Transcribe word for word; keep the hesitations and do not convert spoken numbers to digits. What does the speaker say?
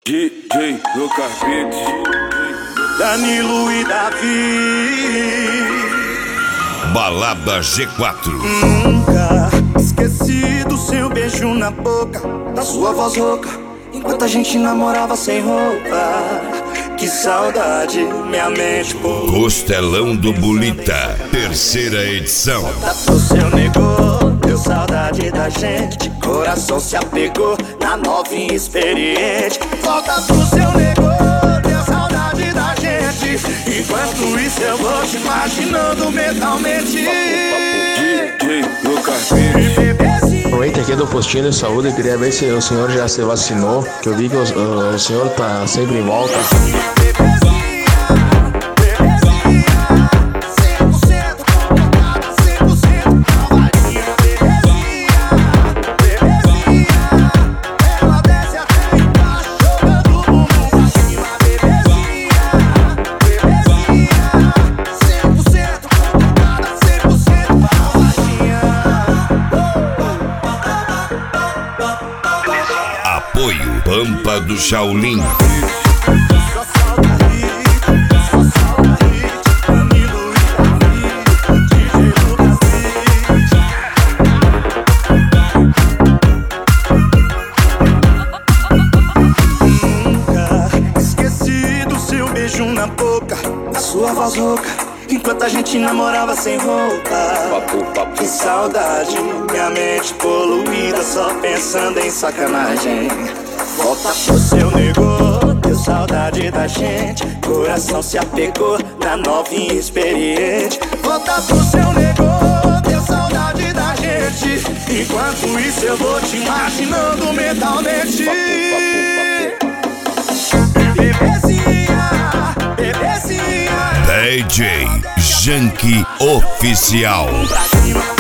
D J Lucas Beats, Danilo e Davi. Balada G quatro. Nunca esqueci do seu beijo na boca, da sua voz rouca, enquanto a gente namorava sem roupa. Que saudade, minha mente por Costelão do Bulita, terceira edição. Volta pro seu negou, deu saudade da gente. Coração se apegou na novinha experiente. Volta pro seu negou, deu saudade da gente. Enquanto isso eu vou te imaginando mentalmente. D J Lucas Beats. Oi, aqui é do postinho de saúde. Eu queria ver se o senhor já se vacinou, que eu vi que o, o, o senhor tá sempre em volta. Apoio Pampa do Shaolin. Nunca esqueci do seu beijo na boca, da sua voz rouca, enquanto a gente namorava sem roupa. Que saudade, minha mente poluída, só pensando em sacanagem. Volta pro seu negou, deu saudade da gente. Coração se apegou na novinha experiente. Volta pro seu negou, deu saudade da gente. Enquanto isso eu vou te imaginando mentalmente. Bebezinha, bebezinha, D J Janky Oficial. pra cima.